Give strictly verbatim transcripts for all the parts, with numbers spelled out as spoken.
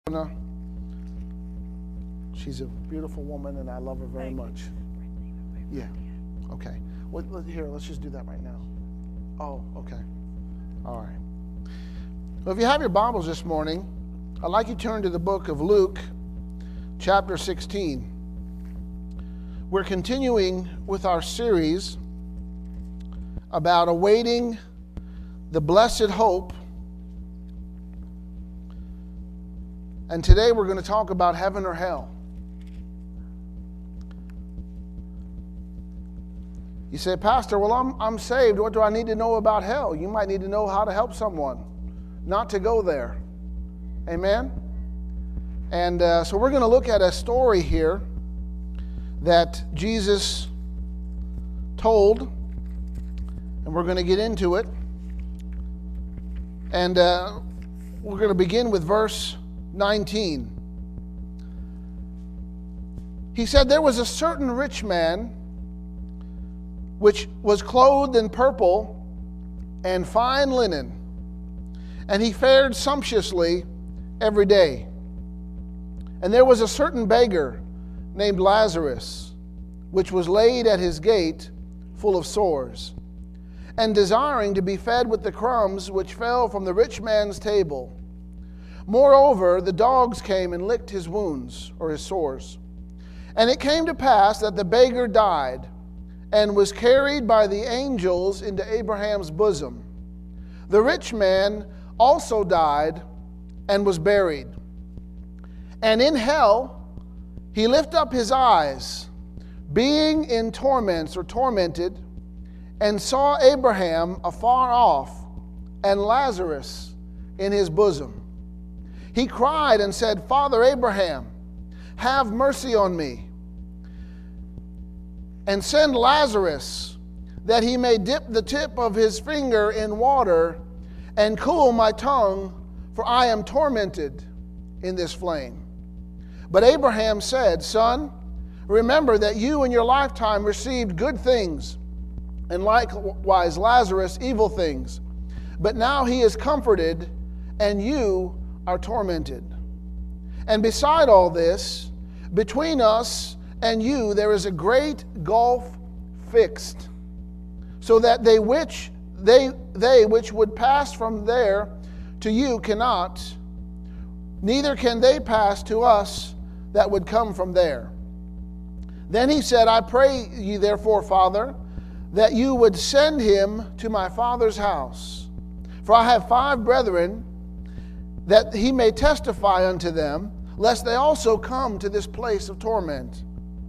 She's a beautiful woman, and I love her very much. Yeah. Okay. Well, here, let's just do that right now. Oh, okay. All right. Well, if you have your Bibles this morning, I'd like you to turn to the book of Luke, chapter sixteen. We're continuing with our series about awaiting the blessed hope. And today we're going to talk about heaven or hell. You say, Pastor, well, I'm, I'm saved. What do I need to know about hell? You might need to know how to help someone not to go there. Amen? And uh, so we're going to look at a story here that Jesus told, and we're going to get into it. And uh, we're going to begin with verse nineteen. He said, there was a certain rich man which was clothed in purple and fine linen, and he fared sumptuously every day. And there was a certain beggar named Lazarus, which was laid at his gate full of sores, and desiring to be fed with the crumbs which fell from the rich man's table. Moreover, the dogs came and licked his wounds, or his sores. And it came to pass that the beggar died, and was carried by the angels into Abraham's bosom. The rich man also died, and was buried. And in hell he lifted up his eyes, being in torments, or tormented, and saw Abraham afar off, and Lazarus in his bosom. He cried and said, Father Abraham, have mercy on me, and send Lazarus, that he may dip the tip of his finger in water, and cool my tongue, for I am tormented in this flame. But Abraham said, Son, remember that you in your lifetime received good things, and likewise Lazarus evil things. But now he is comforted, and you are tormented. And beside all this, between us and you there is a great gulf fixed, so that they which they they which would pass from there to you cannot, neither can they pass to us that would come from there. Then he said, I pray ye therefore, Father, that you would send him to my father's house. For I have five brethren, that he may testify unto them, lest they also come to this place of torment.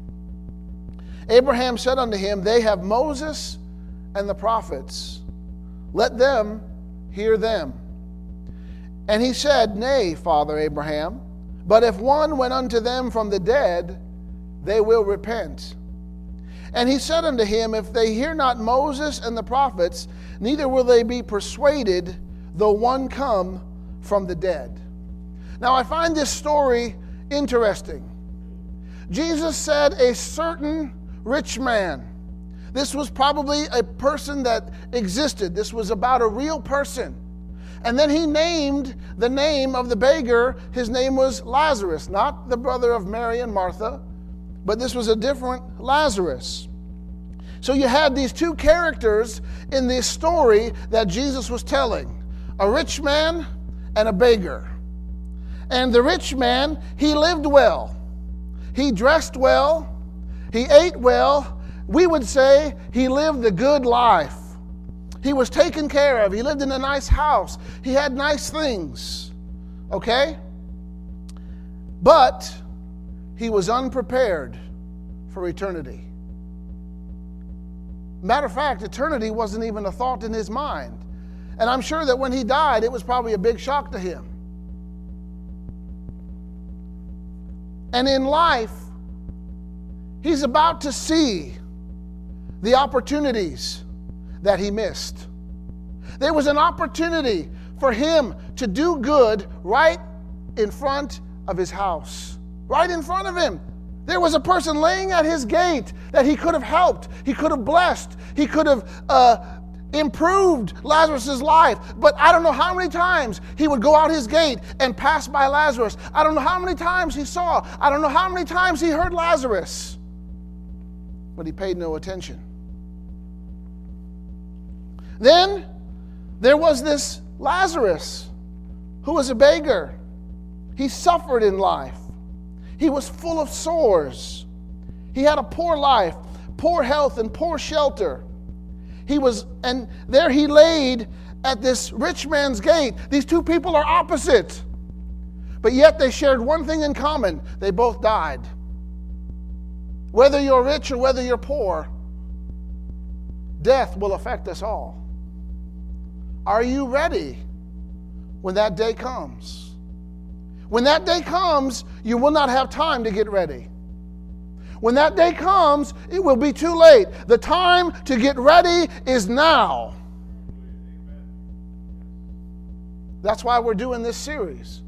Abraham said unto him, They have Moses and the prophets. Let them hear them. And he said, Nay, Father Abraham, but if one went unto them from the dead, they will repent. And he said unto him, If they hear not Moses and the prophets, neither will they be persuaded, though one come from the dead. Now I find this story interesting. Jesus said a certain rich man. This was probably a person that existed. This was about a real person. And then he named the name of the beggar. His name was Lazarus, not the brother of Mary and Martha, but this was a different Lazarus. So you had these two characters in this story that Jesus was telling. A rich man and a beggar. And the rich man, he lived well. He dressed well. He ate well. We would say he lived the good life. He was taken care of. He lived in a nice house. He had nice things. Okay? But he was unprepared for eternity. Matter of fact, eternity wasn't even a thought in his mind. And I'm sure that when he died, it was probably a big shock to him. And in life, he's about to see the opportunities that he missed. There was an opportunity for him to do good right in front of his house. Right in front of him. There was a person laying at his gate that he could have helped. He could have blessed. He could have uh, improved Lazarus' life. But I don't know how many times he would go out his gate and pass by Lazarus. I don't know how many times he saw. I don't know how many times he heard Lazarus. But he paid no attention. Then there was this Lazarus who was a beggar. He suffered in life. He was full of sores. He had a poor life, poor health, and poor shelter. He was, and there he laid at this rich man's gate. These two people are opposite, but yet they shared one thing in common. They both died. Whether you're rich or whether you're poor, death will affect us all. Are you ready when that day comes? When that day comes, you will not have time to get ready. When that day comes, it will be too late. The time to get ready is now. That's why we're doing this series.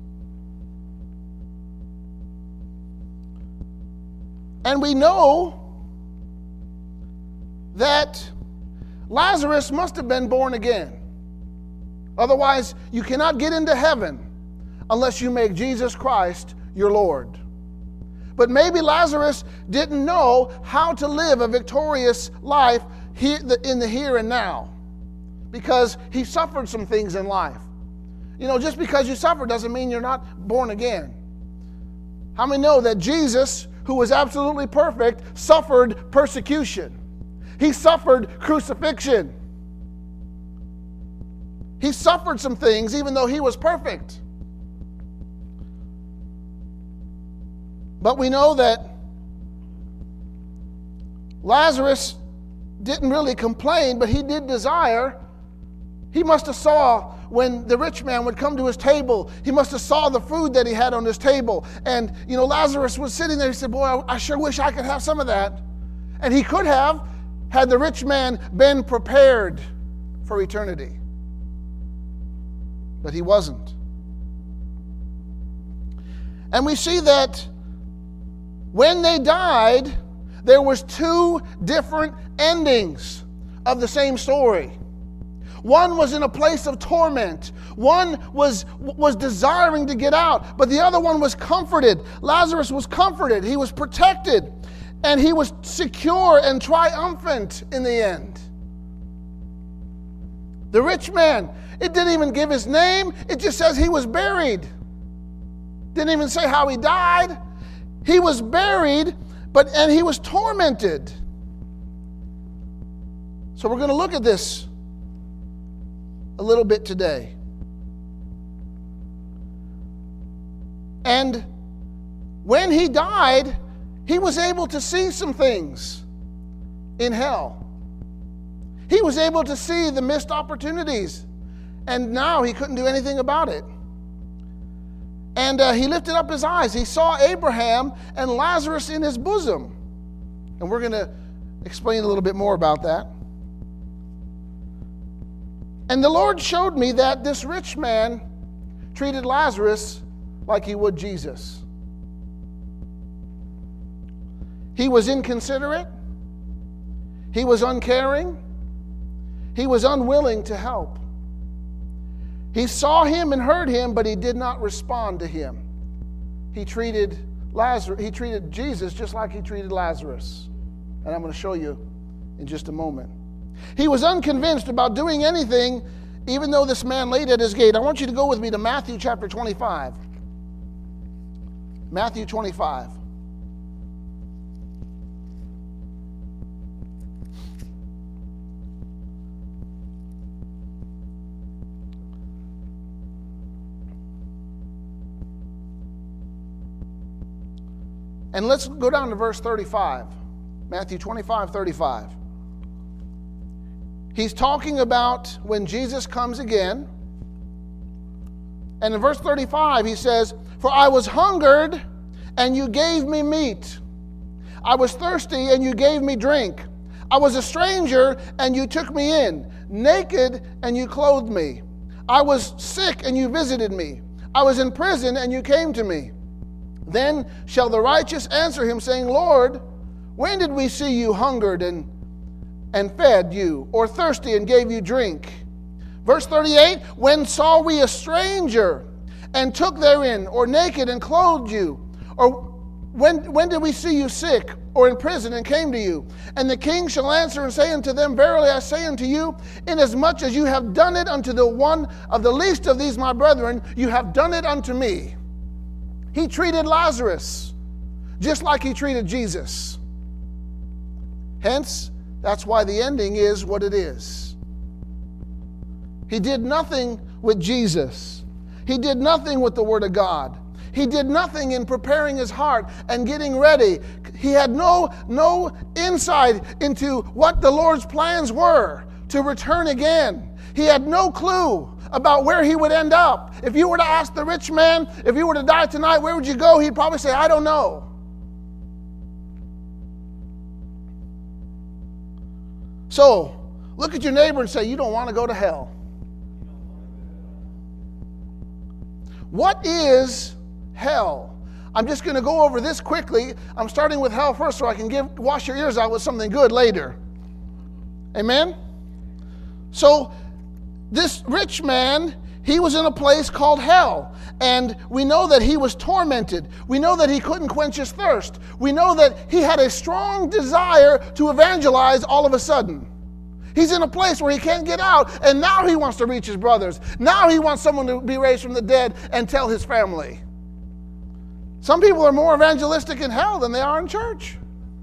And we know that Lazarus must have been born again. Otherwise, you cannot get into heaven unless you make Jesus Christ your Lord. But maybe Lazarus didn't know how to live a victorious life in the here and now, because he suffered some things in life. You know, just because you suffer doesn't mean you're not born again. How many know that Jesus, who was absolutely perfect, suffered persecution? He suffered crucifixion. He suffered some things even though he was perfect. But we know that Lazarus didn't really complain, but he did desire. He must have saw when the rich man would come to his table, he must have saw the food that he had on his table. And, you know, Lazarus was sitting there. He said, boy, I, I sure wish I could have some of that. And he could have, had the rich man been prepared for eternity. But he wasn't. And we see that when they died, there was two different endings of the same story. One was in a place of torment. One was, was desiring to get out, but the other one was comforted. Lazarus was comforted. He was protected, and he was secure and triumphant in the end. The rich man, it didn't even give his name. It just says he was buried. Didn't even say how he died. He was buried, but and he was tormented. So we're going to look at this a little bit today. And when he died, he was able to see some things in hell. He was able to see the missed opportunities, and now he couldn't do anything about it. And uh, he lifted up his eyes. He saw Abraham and Lazarus in his bosom. And we're going to explain a little bit more about that. And the Lord showed me that this rich man treated Lazarus like he would Jesus. He was inconsiderate. He was uncaring. He was unwilling to help. He saw him and heard him, but he did not respond to him. He treated Lazarus, he treated Jesus just like he treated Lazarus. And I'm going to show you in just a moment. He was unconvinced about doing anything, even though this man laid at his gate. I want you to go with me to Matthew chapter twenty-five. Matthew twenty-five. And let's go down to verse thirty-five. Matthew twenty-five, thirty-five. He's talking about when Jesus comes again. And in verse thirty-five, he says, "For I was hungered, and you gave me meat. I was thirsty, and you gave me drink. I was a stranger, and you took me in. Naked, and you clothed me. I was sick, and you visited me. I was in prison, and you came to me. Then shall the righteous answer him, saying, Lord, when did we see you hungered and, and fed you, or thirsty and gave you drink? Verse thirty-eight, when saw we a stranger and took therein, or naked and clothed you? Or when, when did we see you sick or in prison and came to you? And the king shall answer and say unto them, verily I say unto you, inasmuch as you have done it unto the one of the least of these my brethren, you have done it unto me. He treated Lazarus just like he treated Jesus. Hence, that's why the ending is what it is. He did nothing with Jesus. He did nothing with the Word of God. He did nothing in preparing his heart and getting ready. He had no, no insight into what the Lord's plans were to return again. He had no clue about where he would end up. If you were to ask the rich man, if you were to die tonight, where would you go? He'd probably say, I don't know. So, look at your neighbor and say, you don't want to go to hell. What is hell? I'm just going to go over this quickly. I'm starting with hell first so I can give wash your ears out with something good later. Amen? So, this rich man, he was in a place called hell. And we know that he was tormented. We know that he couldn't quench his thirst. We know that he had a strong desire to evangelize all of a sudden. He's in a place where he can't get out, and now he wants to reach his brothers. Now he wants someone to be raised from the dead and tell his family. Some people are more evangelistic in hell than they are in church.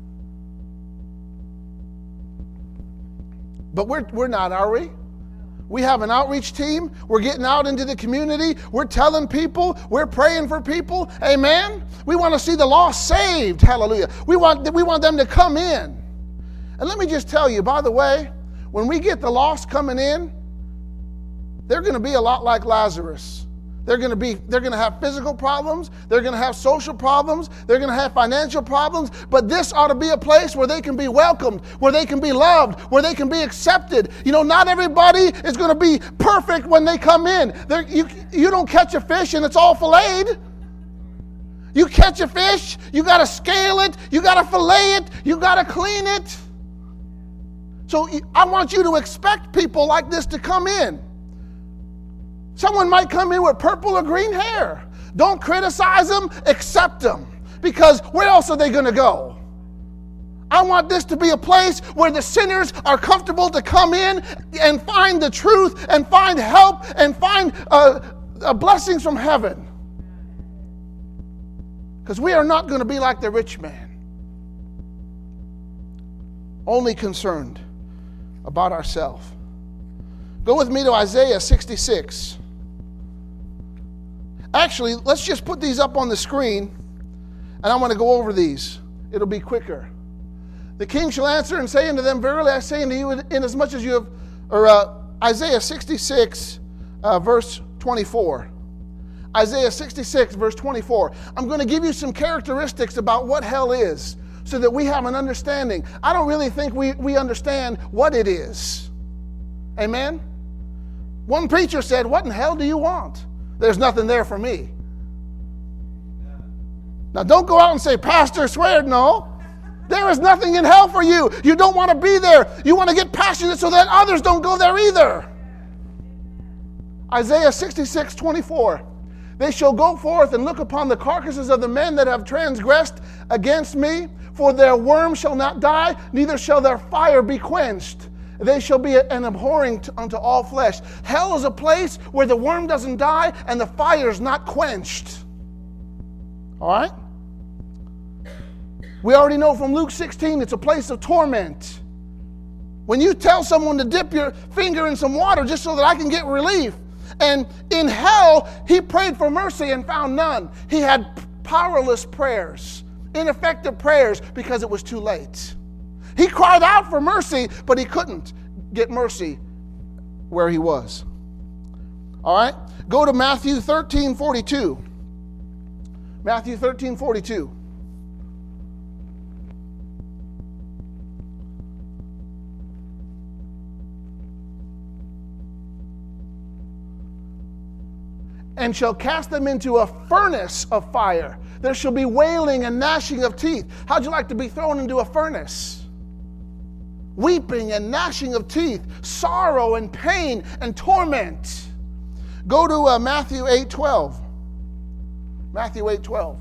But we're, we're not, are we? We have an outreach team. We're getting out into the community. We're telling people. We're praying for people. Amen? We want to see the lost saved. Hallelujah. We want, we want them to come in. And let me just tell you, by the way, when we get the lost coming in, they're going to be a lot like Lazarus. They're going to be, they're going to have physical problems. They're going to have social problems. They're going to have financial problems. But this ought to be a place where they can be welcomed, where they can be loved, where they can be accepted. You know, not everybody is going to be perfect when they come in. They're, you, you don't catch a fish and it's all filleted. You catch a fish, you got to scale it, you got to fillet it, you got to clean it. So I want you to expect people like this to come in. Someone might come in with purple or green hair. Don't criticize them, accept them. Because where else are they going to go? I want this to be a place where the sinners are comfortable to come in and find the truth and find help and find uh, uh, blessings from heaven. Because we are not going to be like the rich man. Only concerned about ourselves. Go with me to Isaiah sixty-six. Actually, let's just put these up on the screen, and I want to go over these. It'll be quicker. The king shall answer and say unto them, verily I say unto you, inasmuch as you have, or uh, Isaiah sixty-six, uh, verse twenty-four. Isaiah sixty-six, verse twenty-four. I'm going to give you some characteristics about what hell is, so that we have an understanding. I don't really think we, we understand what it is. Amen? One preacher said, what in hell do you want? There's nothing there for me. Now don't go out and say, Pastor sweared. No. There is nothing in hell for you. You don't want to be there. You want to get passionate so that others don't go there either. Isaiah sixty-six, twenty-four. They shall go forth and look upon the carcasses of the men that have transgressed against me, for their worm shall not die, neither shall their fire be quenched. They shall be an abhorring unto all flesh. Hell is a place where the worm doesn't die and the fire is not quenched. All right? We already know from Luke sixteen, it's a place of torment. When you tell someone to dip your finger in some water just so that I can get relief, and in hell, he prayed for mercy and found none. He had powerless prayers, ineffective prayers, because it was too late. He cried out for mercy, but he couldn't get mercy where he was. All right? Go to Matthew thirteen forty-two. Matthew thirteen forty-two. And shall cast them into a furnace of fire. There shall be wailing and gnashing of teeth. How'd you like to be thrown into a furnace? weeping and gnashing of teeth, sorrow and pain and torment. Go to uh, Matthew eight twelve. Matthew eight twelve.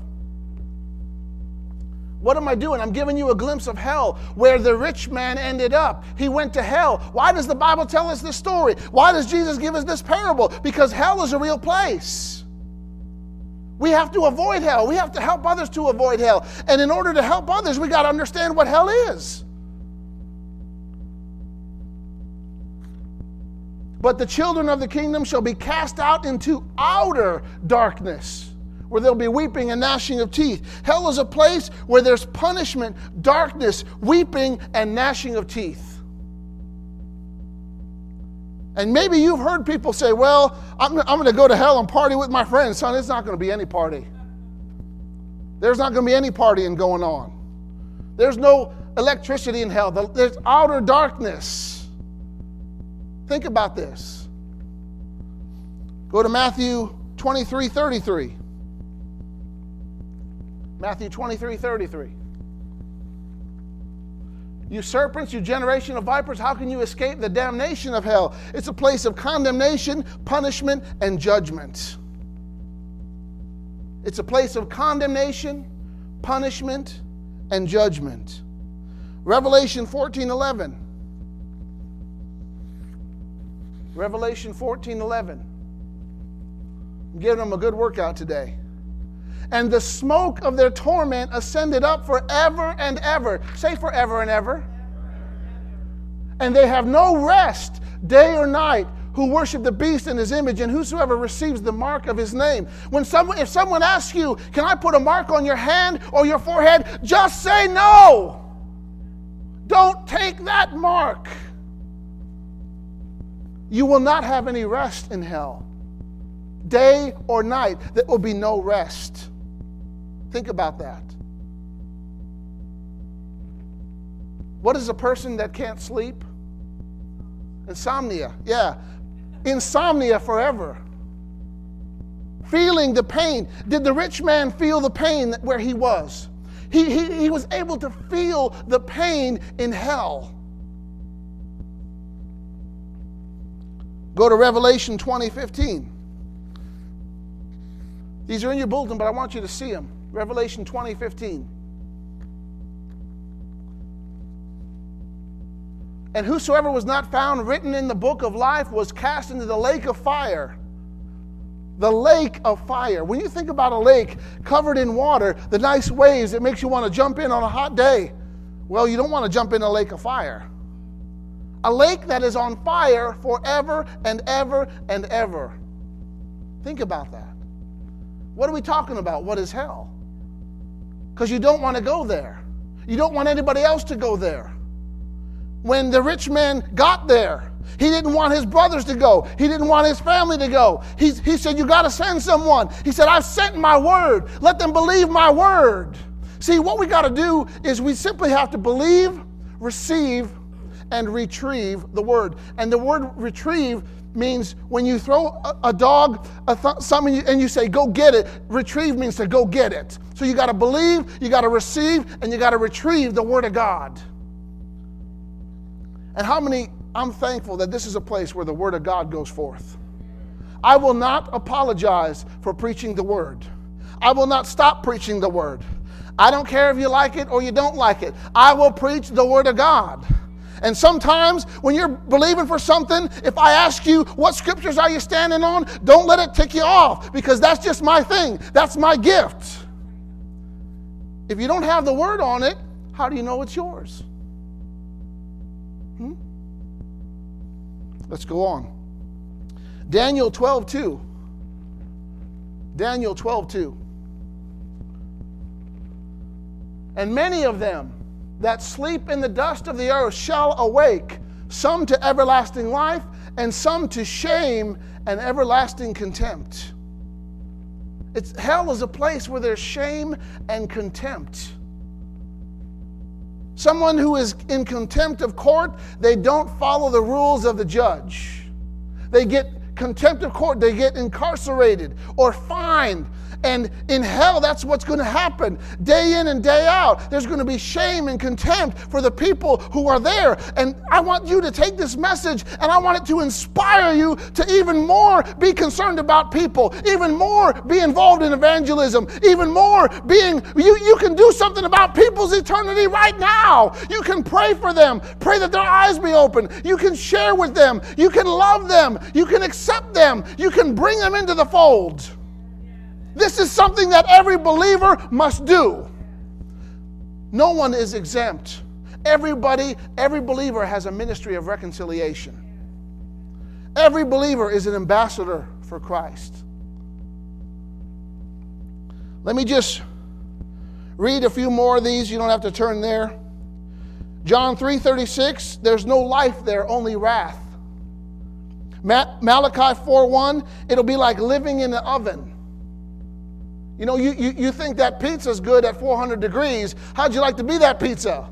What am I doing? I'm giving you a glimpse of hell, where the rich man ended up. He went to hell. Why does the Bible tell us this story? Why does Jesus give us this parable? Because hell is a real place. We have to avoid hell. We have to help others to avoid hell. And in order to help others, we got to understand what hell is. But the children of the kingdom shall be cast out into outer darkness, where there'll be weeping and gnashing of teeth. Hell is a place where there's punishment, darkness, weeping, and gnashing of teeth. And maybe you've heard people say, well, I'm, I'm going to go to hell and party with my friends. Son, it's not going to be any party. There's not going to be any partying going on. There's no electricity in hell. There's outer darkness. Think about this. Go to Matthew twenty-three thirty-three. Matthew twenty-three thirty-three. You serpents, you generation of vipers, how can you escape the damnation of hell? It's a place of condemnation, punishment, and judgment. It's a place of condemnation, punishment, and judgment. Revelation fourteen eleven. Revelation fourteen eleven. I'm giving them a good workout today. And the smoke of their torment ascended up forever and ever. Say forever and ever. And they have no rest day or night who worship the beast in his image, and whosoever receives the mark of his name. When someone, if someone asks you, can I put a mark on your hand or your forehead? Just say no. Don't take that mark. You will not have any rest in hell. Day or night, there will be no rest. Think about that. What is a person that can't sleep? Insomnia. Yeah. Insomnia forever. Feeling the pain. Did the rich man feel the pain where he was? He, he, he was able to feel the pain in hell. Go to Revelation twenty fifteen. These are in your bulletin, but I want you to see them. Revelation twenty fifteen. And whosoever was not found written in the book of life was cast into the lake of fire. The lake of fire. When you think about a lake covered in water, the nice waves, it makes you want to jump in on a hot day. Well, you don't want to jump in a lake of fire. A lake that is on fire forever and ever and ever. Think about that. What are we talking about? What is hell? Because you don't want to go there. You don't want anybody else to go there. When the rich man got there, he didn't want his brothers to go. He didn't want his family to go. He, he said, you got to send someone. He said, I've sent my word. Let them believe my word. See, what we got to do is we simply have to believe, receive, and retrieve the word. And the word retrieve means when you throw a, a dog a th- something and you say, go get it. Retrieve means to go get it. So you got to believe, you got to receive, and you got to retrieve the word of God. And how many, I'm thankful that this is a place where the word of God goes forth. I will not apologize for preaching the word. I will not stop preaching the word. I don't care if you like it or you don't like it. I will preach the word of God. And sometimes when you're believing for something, if I ask you, what scriptures are you standing on? Don't let it tick you off, because that's just my thing. That's my gift. If you don't have the word on it, how do you know it's yours? Hmm? Let's go on. Daniel twelve two. Daniel twelve two. And many of them that sleep in the dust of the earth shall awake, some to everlasting life, and some to shame and everlasting contempt. It's, hell is a place where there's shame and contempt. Someone who is in contempt of court, they don't follow the rules of the judge. They get contempt of court. They get incarcerated or fined. And in hell, that's what's going to happen. Day in and day out, there's going to be shame and contempt for the people who are there. And I want you to take this message, and I want it to inspire you to even more be concerned about people, even more be involved in evangelism, even more being, you, you can do something about people's eternity right now. You can pray for them, pray that their eyes be open. You can share with them. You can love them. You can accept them. You can bring them into the fold. This is something that every believer must do. No one is exempt. Everybody, every believer has a ministry of reconciliation. Every believer is an ambassador for Christ. Let me just read a few more of these. You don't have to turn there. John three thirty-six, there's no life there, only wrath. Ma- Malachi four one, it'll be like living in an oven. You know, you, you, you think that pizza's good at four hundred degrees. How'd you like to be that pizza?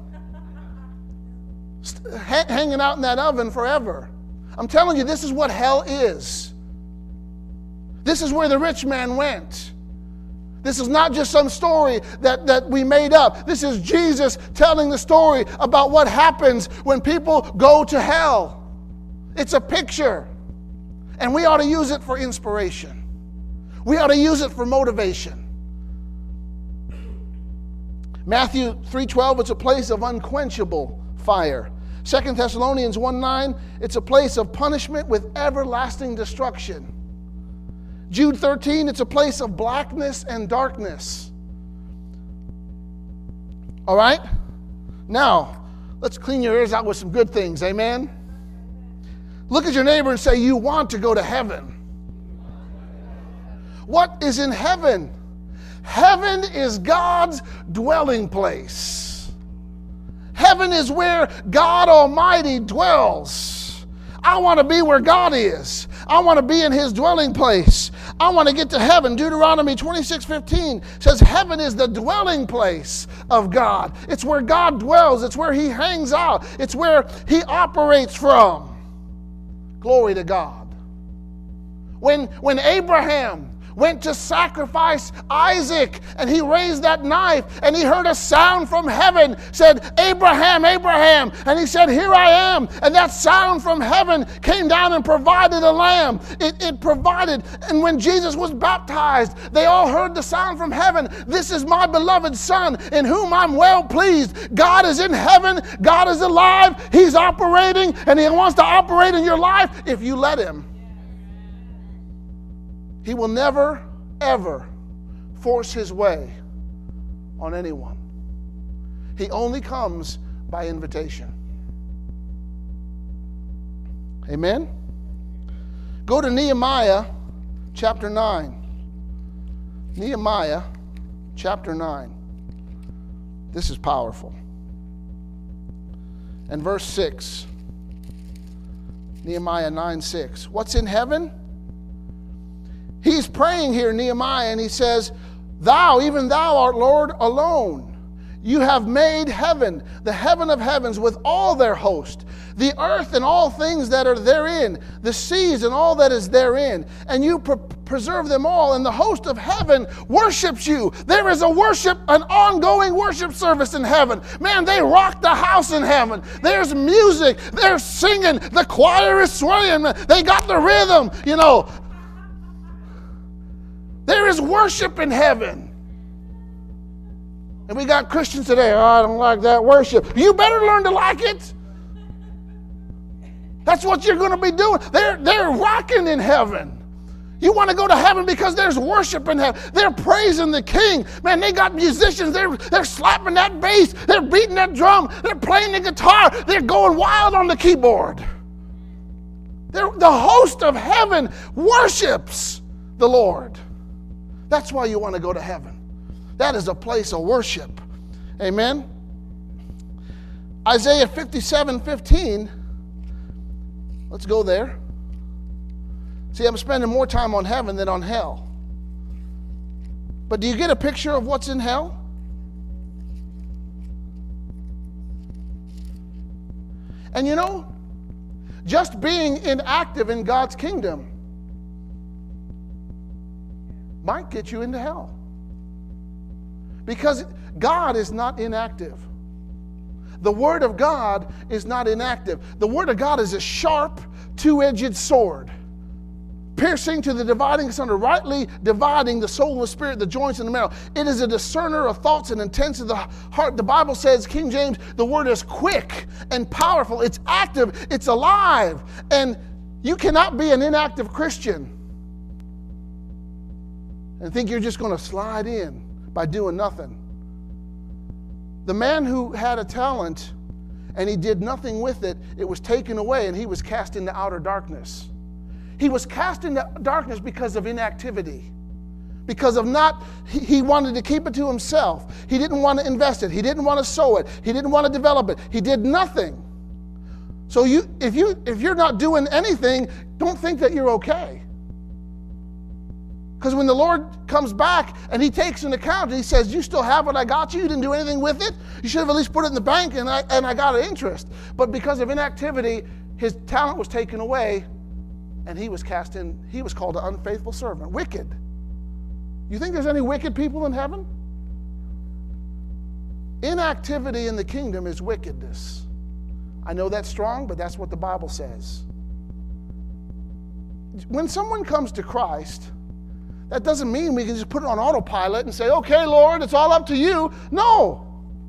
H- hanging out in that oven forever. I'm telling you, this is what hell is. This is where the rich man went. This is not just some story that, that we made up. This is Jesus telling the story about what happens when people go to hell. It's a picture. And we ought to use it for inspiration. We ought to use it for motivation. Matthew three twelve, it's a place of unquenchable fire. Second Thessalonians one nine, it's a place of punishment with everlasting destruction. Jude thirteen, it's a place of blackness and darkness. All right? Now, let's clean your ears out with some good things. Amen? Look at your neighbor and say, you want to go to heaven. What is in heaven? Heaven is God's dwelling place. Heaven is where God Almighty dwells. I want to be where God is. I want to be in His dwelling place. I want to get to heaven. Deuteronomy twenty-six fifteen says heaven is the dwelling place of God. It's where God dwells. It's where He hangs out. It's where He operates from. Glory to God. When, when Abraham went to sacrifice Isaac, and he raised that knife, and he heard a sound from heaven, said, Abraham, Abraham, and he said, here I am, and that sound from heaven came down and provided a lamb. It, it provided, and when Jesus was baptized, they all heard the sound from heaven, this is my beloved Son, in whom I'm well pleased. God is in heaven, God is alive, He's operating, and He wants to operate in your life if you let Him. He will never, ever force His way on anyone. He only comes by invitation. Amen? Go to Nehemiah chapter nine. Nehemiah chapter nine. This is powerful. And verse six. Nehemiah nine six. What's in heaven? He's praying here, Nehemiah, and he says, Thou, even Thou art Lord alone. You have made heaven, the heaven of heavens, with all their host, the earth and all things that are therein, the seas and all that is therein, and you pre- preserve them all, and the host of heaven worships you. There is a worship, an ongoing worship service in heaven. Man, they rock the house in heaven. There's music, they're singing, the choir is swaying, they got the rhythm, you know. There is worship in heaven. And we got Christians today, oh, I don't like that worship. You better learn to like it. That's what you're going to be doing. They're, they're rocking in heaven. You want to go to heaven because there's worship in heaven. They're praising the King. Man, they got musicians. They're, they're slapping that bass. They're beating that drum. They're playing the guitar. They're going wild on the keyboard. They're, the host of heaven worships the Lord. That's why you want to go to heaven. That is a place of worship. Amen? Isaiah fifty-seven fifteen. Let's go there. See, I'm spending more time on heaven than on hell. But do you get a picture of what's in hell? And you know, just being inactive in God's kingdom might get you into hell. Because God is not inactive. The Word of God is not inactive. The Word of God is a sharp, two-edged sword, piercing to the dividing asunder, rightly dividing the soul and the spirit, the joints and the marrow. It is a discerner of thoughts and intents of the heart. The Bible says, King James, the Word is quick and powerful. It's active. It's alive. And you cannot be an inactive Christian and think you're just going to slide in by doing nothing. The man who had a talent and he did nothing with it, it was taken away and he was cast into outer darkness. He was cast into darkness because of inactivity. Because of not, he, he wanted to keep it to himself. He didn't want to invest it. He didn't want to sow it. He didn't want to develop it. He did nothing. So you, if you, if you're not doing anything, don't think that you're okay. Because when the Lord comes back and he takes an account and he says, you still have what I got you? You didn't do anything with it? You should have at least put it in the bank and I, and I got an interest. But because of inactivity, his talent was taken away and he was cast in, he was called an unfaithful servant, wicked. You think there's any wicked people in heaven? Inactivity in the kingdom is wickedness. I know that's strong, but that's what the Bible says. When someone comes to Christ, that doesn't mean we can just put it on autopilot and say, okay, Lord, it's all up to you. No.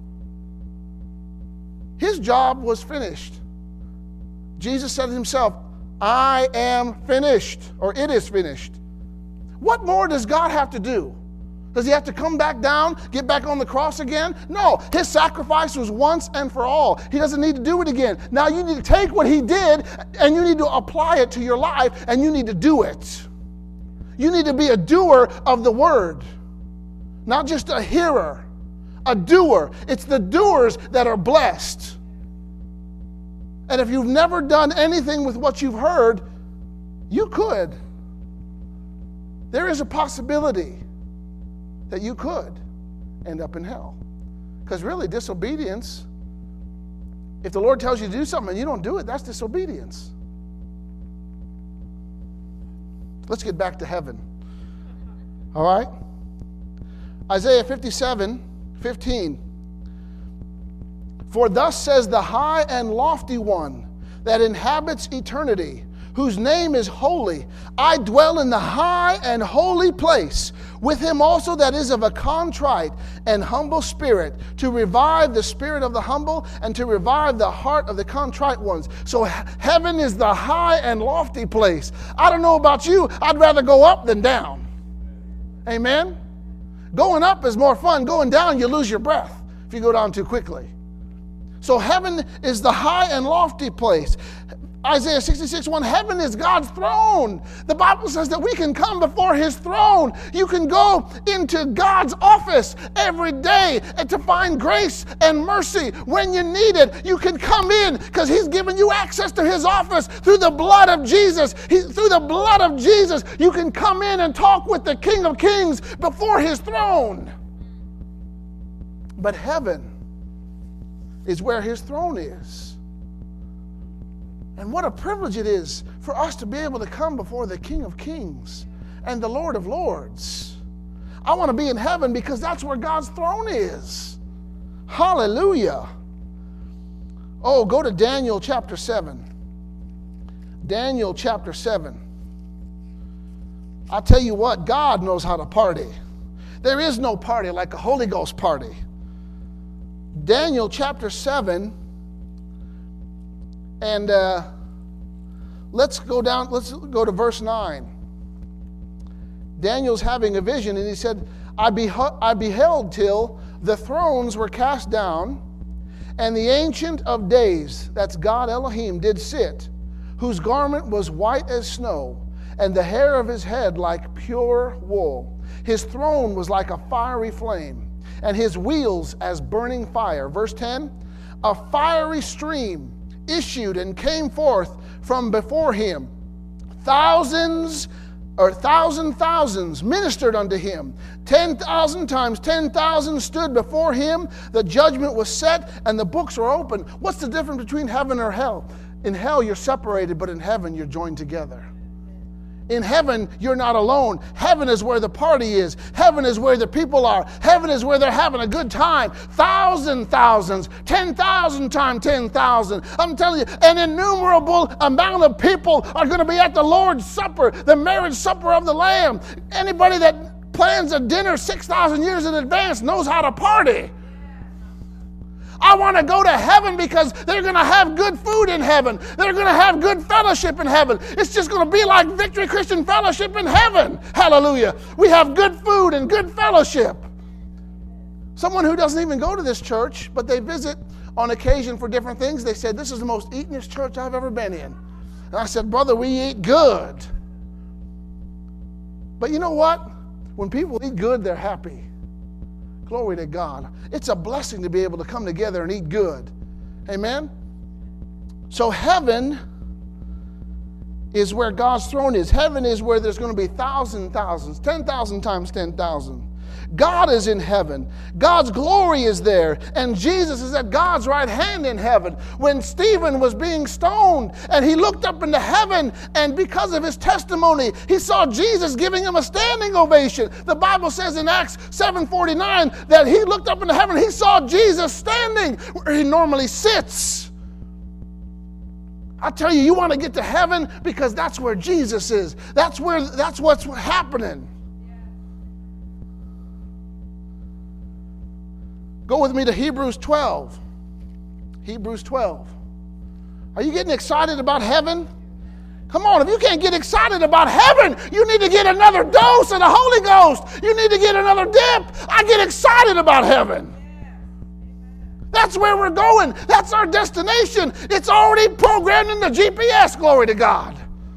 His job was finished. Jesus said himself, I am finished, or it is finished. What more does God have to do? Does he have to come back down, get back on the cross again? No, his sacrifice was once and for all. He doesn't need to do it again. Now you need to take what he did and you need to apply it to your life and you need to do it. You need to be a doer of the word, not just a hearer, a doer. It's the doers that are blessed. And if you've never done anything with what you've heard, you could. There is a possibility that you could end up in hell. Because really, disobedience, if the Lord tells you to do something and you don't do it, that's disobedience. Let's get back to heaven. All right? Isaiah fifty-seven, fifteen. For thus says the high and lofty one that inhabits eternity, whose name is holy. I dwell in the high and holy place, with him also that is of a contrite and humble spirit, to revive the spirit of the humble and to revive the heart of the contrite ones. So heaven is the high and lofty place. I don't know about you, I'd rather go up than down. Amen? Going up is more fun. Going down, you lose your breath if you go down too quickly. So heaven is the high and lofty place. Isaiah sixty-six, one, heaven is God's throne. The Bible says that we can come before his throne. You can go into God's office every day and to find grace and mercy when you need it. You can come in because he's given you access to his office through the blood of Jesus. He, through the blood of Jesus, you can come in and talk with the King of Kings before his throne. But heaven is where his throne is. And what a privilege it is for us to be able to come before the King of Kings and the Lord of Lords. I want to be in heaven because that's where God's throne is. Hallelujah. Oh, go to Daniel chapter seven. Daniel chapter seven. I'll tell you what, God knows how to party. There is no party like a Holy Ghost party. Daniel chapter seven. And uh, let's go down, let's go to verse nine. Daniel's having a vision, and he said, I, beho- I beheld till the thrones were cast down, and the Ancient of Days, that's God Elohim, did sit, whose garment was white as snow, and the hair of his head like pure wool. His throne was like a fiery flame, and his wheels as burning fire. Verse ten, a fiery stream issued and came forth from before him. Thousands or thousand thousands ministered unto him. Ten thousand times ten thousand stood before him. The judgment was set and the books were open. What's the difference between heaven or hell? In hell you're separated, but in heaven you're joined together. In heaven, you're not alone. Heaven is where the party is. Heaven is where the people are. Heaven is where they're having a good time. Thousand thousands, ten thousand times ten thousand. I'm telling you, an innumerable amount of people are going to be at the Lord's Supper, the marriage supper of the Lamb. Anybody that plans a dinner six thousand years in advance knows how to party. I want to go to heaven because they're going to have good food in heaven. They're going to have good fellowship in heaven. It's just going to be like Victory Christian Fellowship in heaven. Hallelujah. We have good food and good fellowship. Someone who doesn't even go to this church, but they visit on occasion for different things, they said, this is the most eatingest church I've ever been in. And I said, brother, we eat good. But you know what? When people eat good, they're happy. Glory to God. It's a blessing to be able to come together and eat good. Amen? So heaven is where God's throne is. Heaven is where there's going to be thousands, thousands, ten thousand times ten thousand. God is in heaven. God's glory is there. And Jesus is at God's right hand in heaven. When Stephen was being stoned and he looked up into heaven, and because of his testimony, he saw Jesus giving him a standing ovation. The Bible says in Acts seven forty-nine that he looked up into heaven. He saw Jesus standing where he normally sits. I tell you, you want to get to heaven because that's where Jesus is. That's where, that's what's happening. Go with me to Hebrews twelve. Hebrews twelve. Are you getting excited about heaven? Come on, if you can't get excited about heaven, you need to get another dose of the Holy Ghost. You need to get another dip. I get excited about heaven. That's where we're going. That's our destination. It's already programmed in the G P S, glory to God.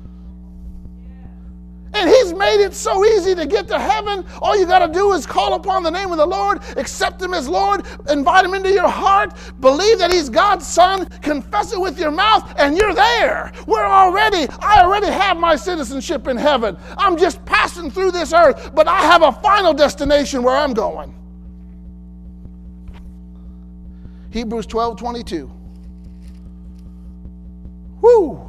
And he's made it so easy to get to heaven. All you got to do is call upon the name of the Lord, accept him as Lord, invite him into your heart, believe that he's God's son, confess it with your mouth, and you're there. We're already, I already have my citizenship in heaven. I'm just passing through this earth, but I have a final destination where I'm going. Hebrews twelve twenty-two. Woo!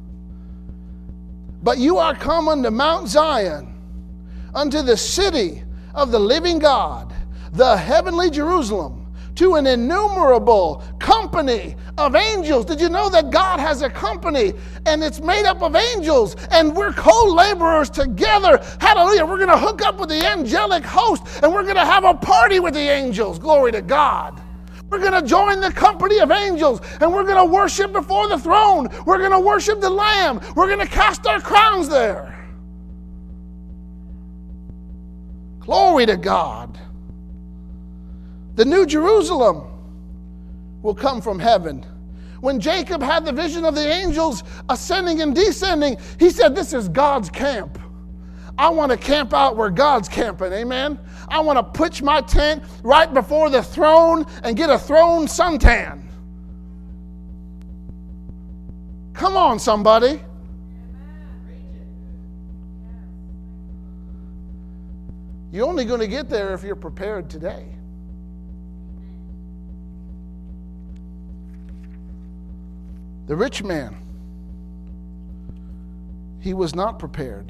But you are come unto Mount Zion, unto the city of the living God, the heavenly Jerusalem, to an innumerable company of angels. Did you know that God has a company and it's made up of angels and we're co-laborers together? Hallelujah. We're going to hook up with the angelic host and we're going to have a party with the angels. Glory to God. We're going to join the company of angels and we're going to worship before the throne. We're going to worship the Lamb. We're going to cast our crowns there. Glory to God. The New Jerusalem will come from heaven. When Jacob had the vision of the angels ascending and descending, he said, this is God's camp. I want to camp out where God's camping, amen? I want to pitch my tent right before the throne and get a throne suntan. Come on, somebody. You're only going to get there if you're prepared today. The rich man, he was not prepared.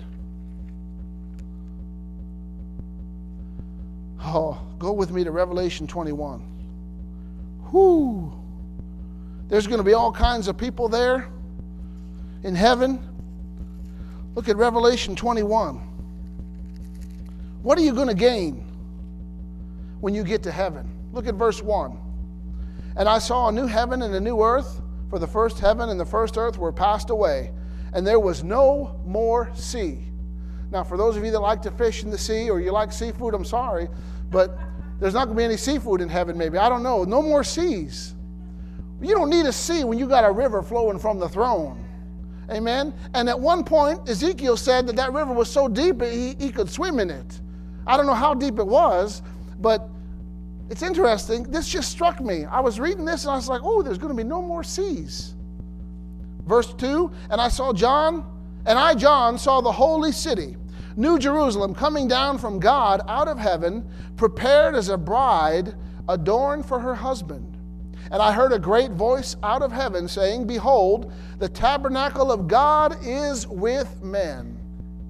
Oh, go with me to Revelation twenty-one. Whoo! There's going to be all kinds of people there in heaven. Look at Revelation twenty-one. What are you going to gain when you get to heaven? Look at verse one. And I saw a new heaven and a new earth, for the first heaven and the first earth were passed away, and there was no more sea. Now, for those of you that like to fish in the sea or you like seafood, I'm sorry, but there's not going to be any seafood in heaven maybe. I don't know. No more seas. You don't need a sea when you got a river flowing from the throne. Amen? And at one point, Ezekiel said that that river was so deep he, he could swim in it. I don't know how deep it was, but it's interesting. This just struck me. I was reading this and I was like, oh, there's going to be no more seas. Verse two, and I saw John, and I, John, saw the holy city, New Jerusalem, coming down from God out of heaven, prepared as a bride adorned for her husband. And I heard a great voice out of heaven saying, behold, the tabernacle of God is with men.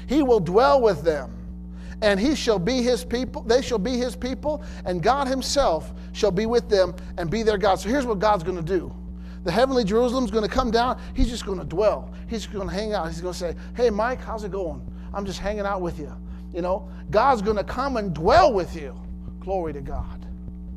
He will dwell with them, and he shall be his people. They shall be his people, and God himself shall be with them and be their God. So here's what God's going to do. The heavenly Jerusalem's going to come down. He's just going to dwell. He's just going to hang out. He's going to say, hey, Mike, how's it going? I'm just hanging out with you. You know, God's going to come and dwell with you. Glory to God.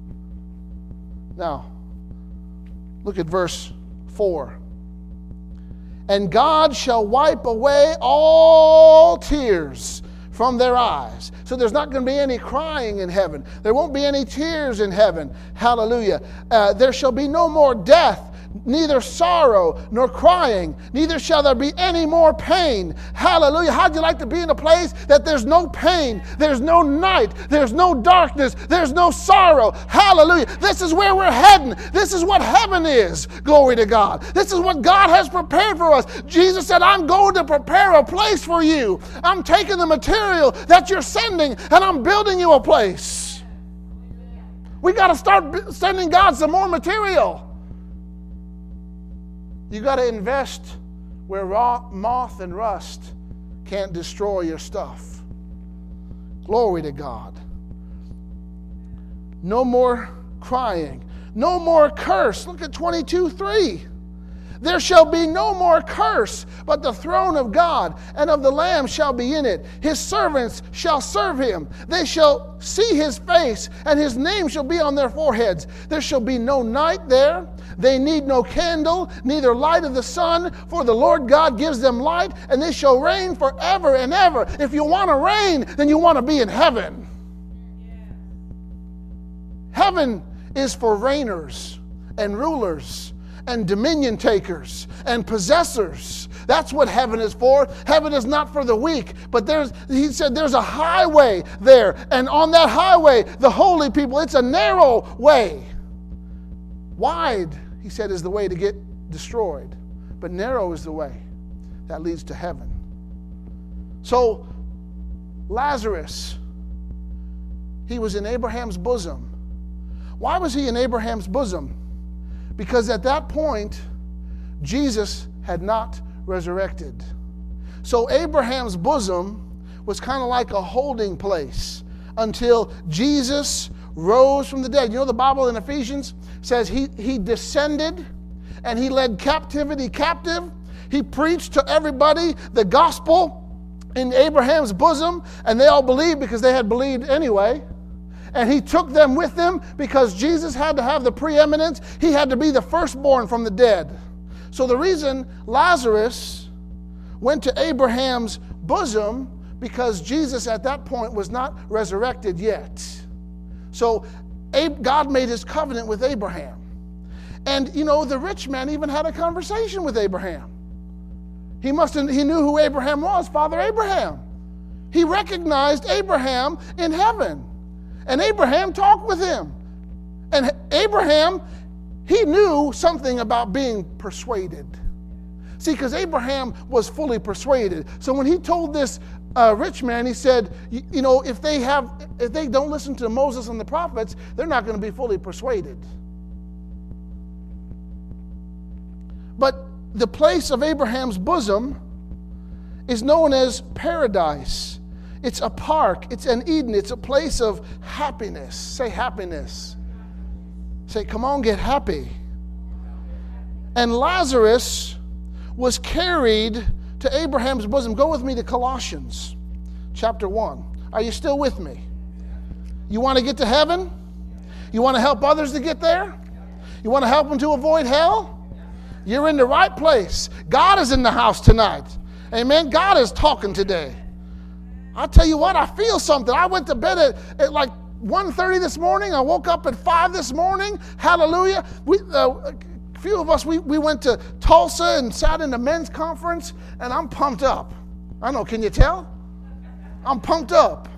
Now, look at verse four. And God shall wipe away all tears from their eyes. So there's not going to be any crying in heaven. There won't be any tears in heaven. Hallelujah. Uh, there shall be no more death, neither sorrow nor crying, neither shall there be any more pain. Hallelujah. How'd you like to be in a place that there's no pain, there's no night, there's no darkness, there's no sorrow? Hallelujah. This is where we're heading. This is what heaven is. Glory to God. This is what God has prepared for us. Jesus said, I'm going to prepare a place for you. I'm taking the material that you're sending and I'm building you a place. We got to start sending God some more material. You got to invest where raw, moth and rust can't destroy your stuff. Glory to God. No more crying. No more curse. Look at twenty-two three. There shall be no more curse, but the throne of God and of the Lamb shall be in it. His servants shall serve him. They shall see his face, and his name shall be on their foreheads. There shall be no night there. They need no candle, neither light of the sun, for the Lord God gives them light, and they shall reign forever and ever. If you want to reign, then you want to be in heaven. Heaven is for reigners and rulers and dominion takers and possessors. That's what heaven is for. Heaven is not for the weak, but there's, he said there's a highway there. And on that highway, the holy people, it's a narrow way. Wide, he said, is the way to get destroyed. But narrow is the way that leads to heaven. So, Lazarus, he was in Abraham's bosom. Why was he in Abraham's bosom? Because at that point, Jesus had not resurrected. So Abraham's bosom was kind of like a holding place until Jesus rose from the dead. You know, the Bible in Ephesians says he, he descended and he led captivity captive. He preached to everybody the gospel in Abraham's bosom, and they all believed because they had believed anyway. And he took them with him because Jesus had to have the preeminence. He had to be the firstborn from the dead. So the reason Lazarus went to Abraham's bosom, because Jesus at that point was not resurrected yet. So God made his covenant with Abraham. And, you know, the rich man even had a conversation with Abraham. He must have, he knew who Abraham was, Father Abraham. He recognized Abraham in heaven. And Abraham talked with him. And Abraham, he knew something about being persuaded. See, because Abraham was fully persuaded. So when he told this uh, rich man, he said, you, you know, if they have, if they don't listen to Moses and the prophets, they're not going to be fully persuaded. But the place of Abraham's bosom is known as paradise. It's a park. It's an Eden. It's a place of happiness. Say happiness. Say, come on, get happy. And Lazarus was carried to Abraham's bosom. Go with me to Colossians chapter one. Are you still with me? You want to get to heaven? You want to help others to get there? You want to help them to avoid hell? You're in the right place. God is in the house tonight. Amen. God is talking today. I'll tell you what, I feel something. I went to bed at, at like one thirty this morning. I woke up at five this morning. Hallelujah. We, uh, a few of us, we, we went to Tulsa and sat in the men's conference, and I'm pumped up. I know, can you tell? I'm pumped up.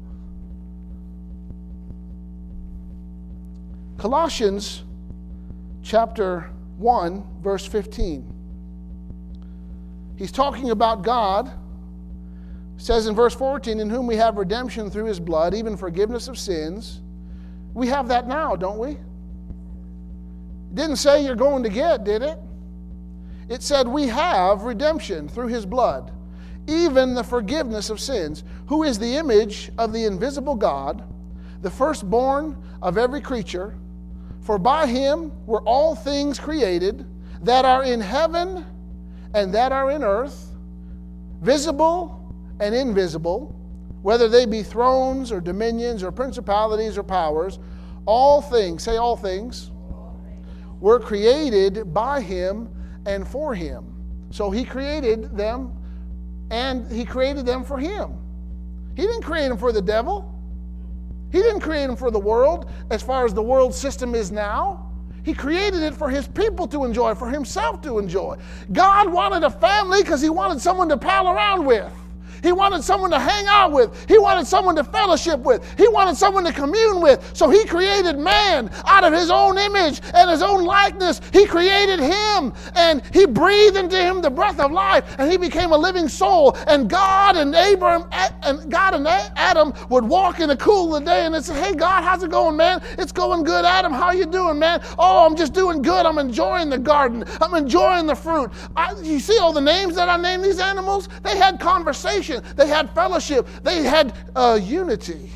Colossians chapter one, verse fifteen. He's talking about God. It says in verse fourteen, in whom we have redemption through his blood, even forgiveness of sins. We have that now, don't we? It didn't say you're going to get, did it? It said we have redemption through his blood, even the forgiveness of sins, who is the image of the invisible God, the firstborn of every creature. For by him were all things created, that are in heaven and that are in earth, visible and invisible, whether they be thrones or dominions or principalities or powers. All things, say all things, were created by him and for him. So he created them, and he created them for him. He didn't create them for the devil. He didn't create them for the world as far as the world system is now. He created it for his people to enjoy, for himself to enjoy. God wanted a family because he wanted someone to pal around with. He wanted someone to hang out with. He wanted someone to fellowship with. He wanted someone to commune with. So he created man out of his own image and his own likeness. He created him, and he breathed into him the breath of life, and he became a living soul. And God and Abraham and God and Adam would walk in the cool of the day and they'd say, "Hey God, how's it going, man? It's going good, Adam. How you doing, man? Oh, I'm just doing good. I'm enjoying the garden. I'm enjoying the fruit." I, you see all the names that I named these animals? They had conversation. They had fellowship. They had uh, unity.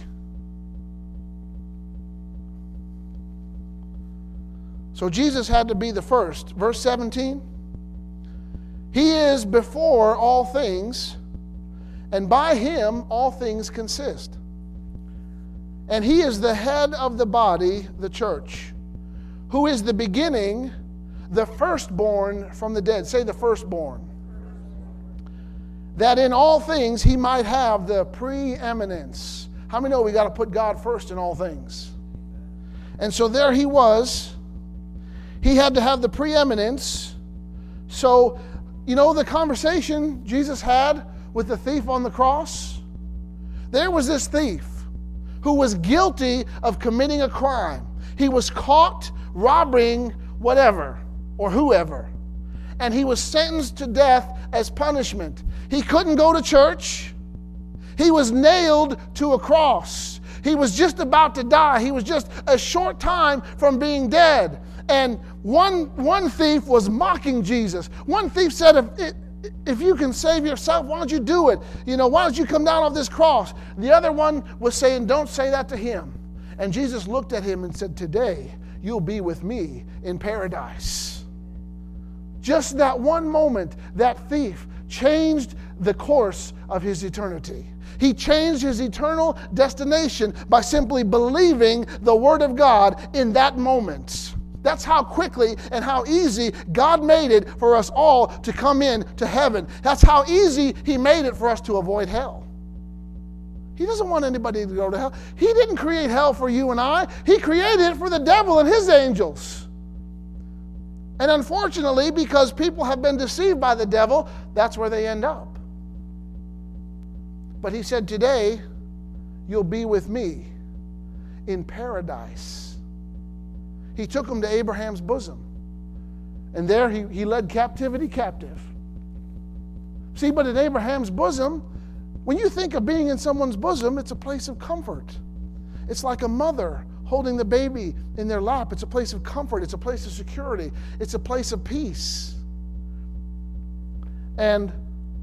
So Jesus had to be the first. Verse seventeen. He is before all things, and by him all things consist. And he is the head of the body, the church, who is the beginning, the firstborn from the dead. Say the firstborn. That in all things he might have the preeminence. How many know we got to put God first in all things? And so there he was. He had to have the preeminence. So, you know the conversation Jesus had with the thief on the cross? There was this thief who was guilty of committing a crime. He was caught robbing whatever or whoever. And he was sentenced to death as punishment. He couldn't go to church. He was nailed to a cross. He was just about to die. He was just a short time from being dead. And one, one thief was mocking Jesus. One thief said, if, if you can save yourself, why don't you do it? You know, why don't you come down off this cross? The other one was saying, don't say that to him. And Jesus looked at him and said, today you'll be with me in paradise. Just that one moment, that thief changed the course of his eternity. He changed his eternal destination by simply believing the Word of God in that moment. That's how quickly and how easy God made it for us all to come in to heaven. That's how easy He made it for us to avoid hell. He doesn't want anybody to go to hell. He didn't create hell for you and I. He created it for the devil and his angels. And unfortunately, because people have been deceived by the devil, that's where they end up. But he said, today, you'll be with me in paradise. He took them to Abraham's bosom. And there he, he led captivity captive. See, but in Abraham's bosom, when you think of being in someone's bosom, it's a place of comfort. It's like a mother holding the baby in their lap. It's a place of comfort. It's a place of security. It's a place of peace. And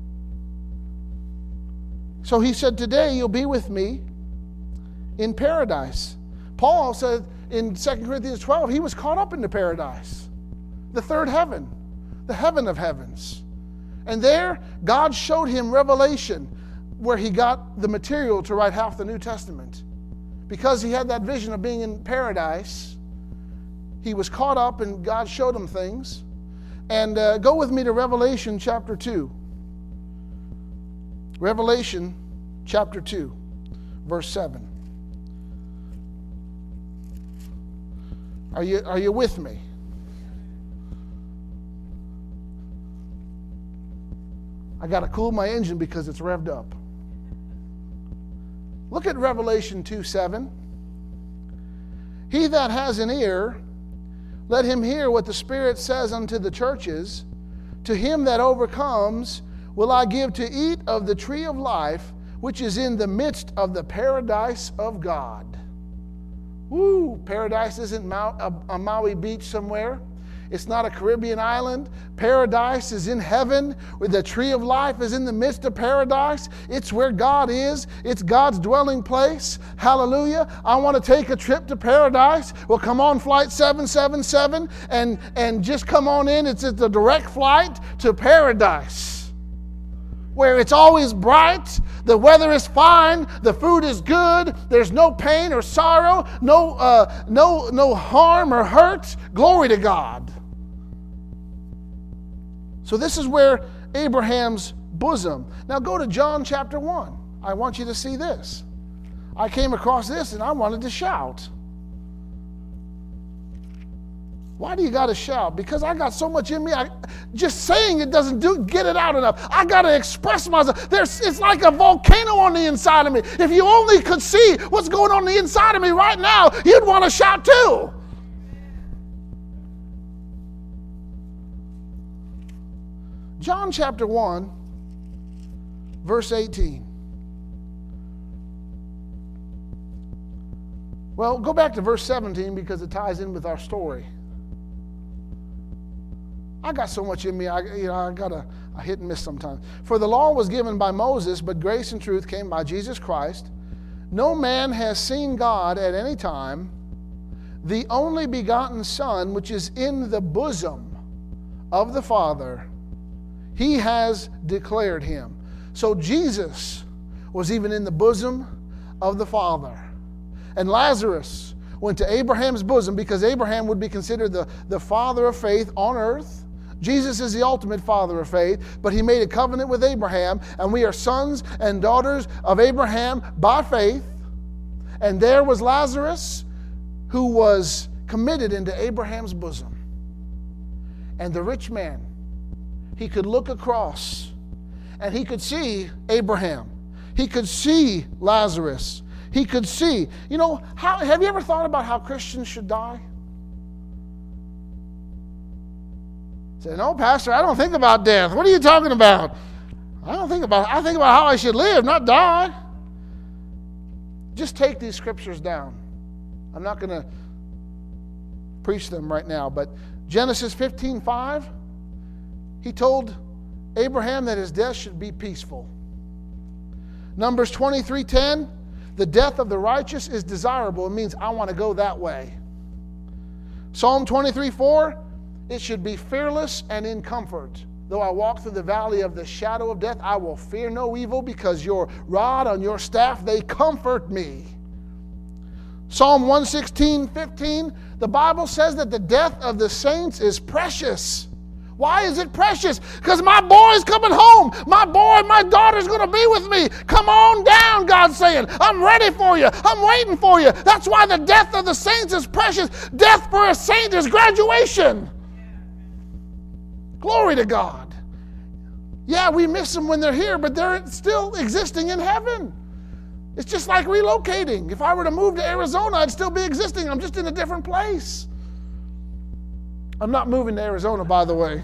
so he said, today you'll be with me in paradise. Paul said in Second Corinthians twelve, he was caught up into paradise, the third heaven, the heaven of heavens. And there, God showed him revelation where he got the material to write half the New Testament. Because he had that vision of being in paradise, he was caught up and God showed him things. And uh, go with me to Revelation chapter two. Revelation chapter two, verse seven. Are you, are you with me? I got to cool my engine because it's revved up. Look at Revelation two seven. He that has an ear, let him hear what the Spirit says unto the churches. To him that overcomes will I give to eat of the tree of life, which is in the midst of the paradise of God. Woo! Paradise isn't Mau- a, a Maui beach somewhere. It's not a Caribbean island. Paradise is in heaven, where the tree of life is in the midst of paradise. It's where God is. It's God's dwelling place. Hallelujah. I want to take a trip to paradise. Well, come on flight seven seven seven and, and just come on in. It's, it's a direct flight to paradise, where it's always bright, the weather is fine, the food is good, there's no pain or sorrow, no, uh, no, no harm or hurt. Glory to God. So this is where Abraham's bosom. Now go to John chapter one. I want you to see this. I came across this and I wanted to shout. Why do you got to shout? Because I got so much in me. I, just saying it doesn't do get it out enough. I got to express myself. There's, it's like a volcano on the inside of me. If you only could see what's going on the inside of me right now, you'd want to shout too. John chapter one, verse eighteen. Well, go back to verse seventeen because it ties in with our story. I got so much in me, I, you know, I got a, a hit and miss sometimes. For the law was given by Moses, but grace and truth came by Jesus Christ. No man has seen God at any time. The only begotten Son, which is in the bosom of the Father, He has declared Him. So Jesus was even in the bosom of the Father. And Lazarus went to Abraham's bosom because Abraham would be considered the, the father of faith on earth. Jesus is the ultimate father of faith, but He made a covenant with Abraham, and we are sons and daughters of Abraham by faith. And there was Lazarus, who was committed into Abraham's bosom. And the rich man, he could look across and he could see Abraham. He could see Lazarus. He could see. You know, how, have you ever thought about how Christians should die? Say, no, Pastor, I don't think about death. What are you talking about? I don't think about I think about how I should live, not die. Just take these scriptures down. I'm not going to preach them right now, but Genesis fifteen five, He told Abraham that his death should be peaceful. Numbers twenty-three ten, the death of the righteous is desirable. It means I want to go that way. Psalm twenty-three four, it should be fearless and in comfort. Though I walk through the valley of the shadow of death, I will fear no evil because your rod and your staff, they comfort me. Psalm one sixteen fifteen, the Bible says that the death of the saints is precious. Why is it precious? Because my boy's coming home. My boy, my daughter's going to be with me. Come on down, God's saying. I'm ready for you. I'm waiting for you. That's why the death of the saints is precious. Death for a saint is graduation. Glory to God. Yeah, we miss them when they're here, but they're still existing in heaven. It's just like relocating. If I were to move to Arizona, I'd still be existing. I'm just in a different place. I'm not moving to Arizona, by the way.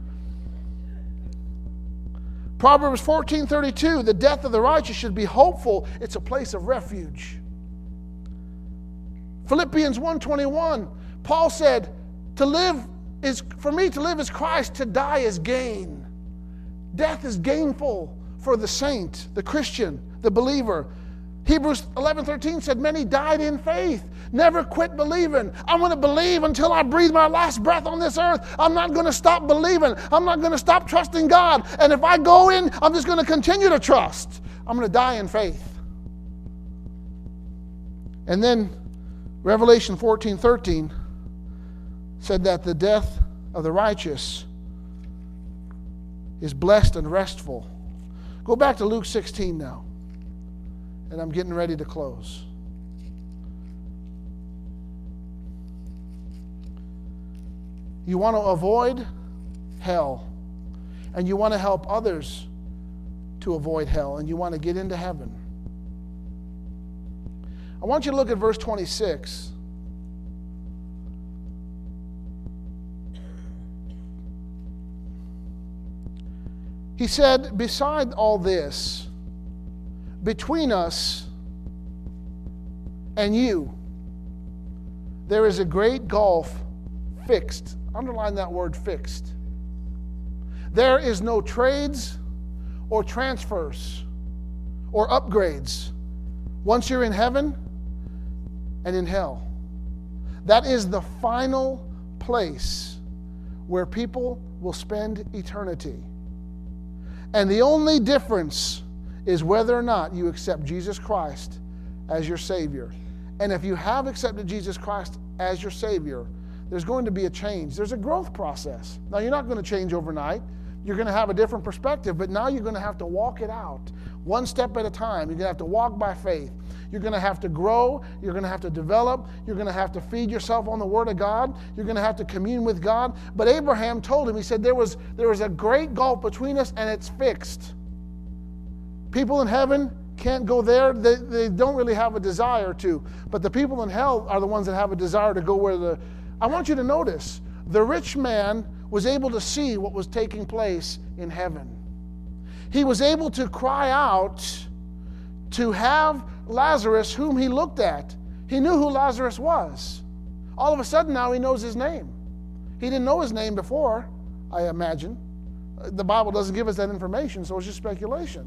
Proverbs fourteen thirty-two, the death of the righteous should be hopeful. It's a place of refuge. Philippians one twenty-one, Paul said, to live is, for me to live is Christ, to die is gain. Death is gainful for the saint, the Christian, the believer. Hebrews eleven thirteen said, many died in faith. Never quit believing. I'm going to believe until I breathe my last breath on this earth. I'm not going to stop believing. I'm not going to stop trusting God. And if I go in, I'm just going to continue to trust. I'm going to die in faith. And then Revelation fourteen thirteen said that the death of the righteous is blessed and restful. Go back to Luke sixteen now. And I'm getting ready to close. You want to avoid hell, and you want to help others to avoid hell, and you want to get into heaven. I want you to look at verse twenty-six. He said, beside all this, between us and you, there is a great gulf fixed Underline that word fixed. There is no trades or transfers or upgrades once you're in heaven and in hell. That is the final place where people will spend eternity. And the only difference is whether or not you accept Jesus Christ as your Savior. And if you have accepted Jesus Christ as your Savior, there's going to be a change. There's a growth process. Now, you're not going to change overnight. You're going to have a different perspective, but now you're going to have to walk it out one step at a time. You're going to have to walk by faith. You're going to have to grow. You're going to have to develop. You're going to have to feed yourself on the Word of God. You're going to have to commune with God. But Abraham told him, he said, there was, there was a great gulf between us, and it's fixed. People in heaven can't go there. They, they don't really have a desire to. But the people in hell are the ones that have a desire to go where the... I want you to notice, the rich man was able to see what was taking place in heaven. He was able to cry out to have Lazarus, whom he looked at. He knew who Lazarus was. All of a sudden now he knows his name. He didn't know his name before, I imagine. The Bible doesn't give us that information, so it's just speculation.